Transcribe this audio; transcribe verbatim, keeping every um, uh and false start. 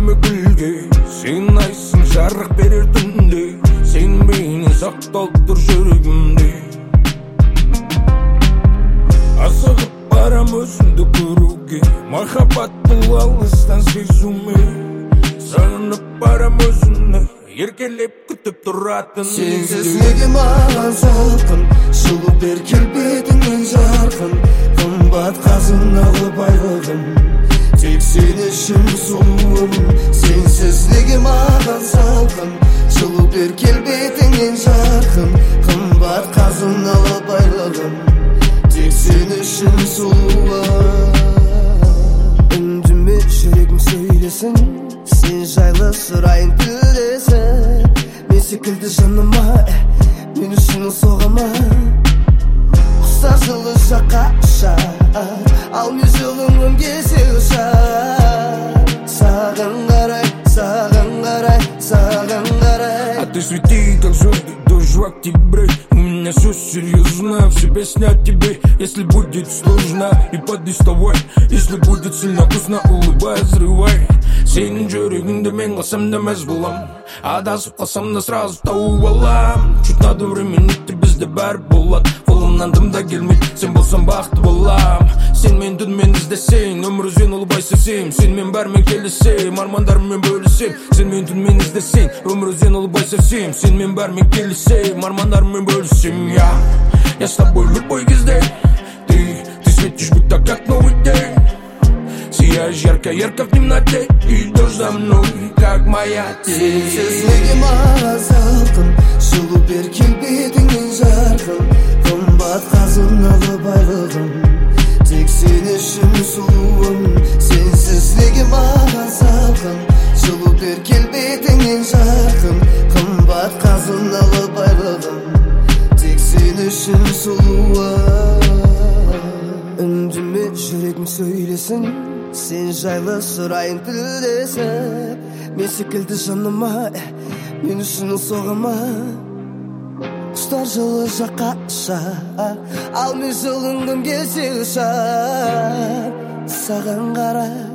әдемі гүлге, сен айсың жарық берер түнде, сен бейнең сақталып тұр жүрегімде. Асығып барам өзіңді көруге, махаббат бұл алыстан сезуме. Сағынып барам өзіңді, еркелеп күтіп тұратын. Сенсіз неге маған салқын, жылу бер келбетіңнен жарқын, қымбат қазыналы байлығым, тек сен үшін сұлуым. Сенсіз неге маған салқын, жылу бер келбетіңнен жарқын, қымбат қазыналы байлығым, тек сен үшін сұлуым. Үндіме жүрегім сөйлесін, сен жайлы сұрайын тілдесіп, мен секілді жаныма, мен үшін соғама. Құстар жылы жаққа ұшар, ал мен жолыңым кесе ұшар. Саған қарай, саған қарай, саған қарай. А ты свети, как звезды, дождь в октябре. У меня все серьезно, все песни о тебе. Если будет сложно, и поддиставай. Если будет сильно вкусно, улыбай, взрывай. Сенің жүрегіңді мен қалсам да мәз болам, адасып қалсам да сразу тауып алам. Чуть надо время, етті бізде бәрі болады, қолымнан дым да келмейді, сен болсам бақытты болам. Сен мен түнмен іздесең, өмір өзен ұлыбай сезем, сен мен бәрімен келісем, армандарыммен бөлісем. Сен мен түнмен іздесең, өмір өзен ұлыбай сезем, сен мен бәрімен келісем, армандарыммен бөлісем. Я, я с тобой любой кезде, ты, ты светишь будто как новый день. Сияешь ярко-ярко в темноте, идешь за мной, как моя тень. Сенсіз неге маған салқын, жылу бер келбетіңнен жарқын, қымбат қазыналы байлығым, тек сен үшін сұлуым. Сенсіз неге маған салқын, жылу бер келбетіңнен жарқын, қымбат қазыналы байлығым, тек сен үшін сұлуым. Үндіме жүрегім сөйлесін, сен жайлы сұрайын тілдесіп, мен секілді жаныма, мен үшін соғама. Құстар жылы жаққа ұшар, ал мен жолыңым кесе ұшар. Саған қарай,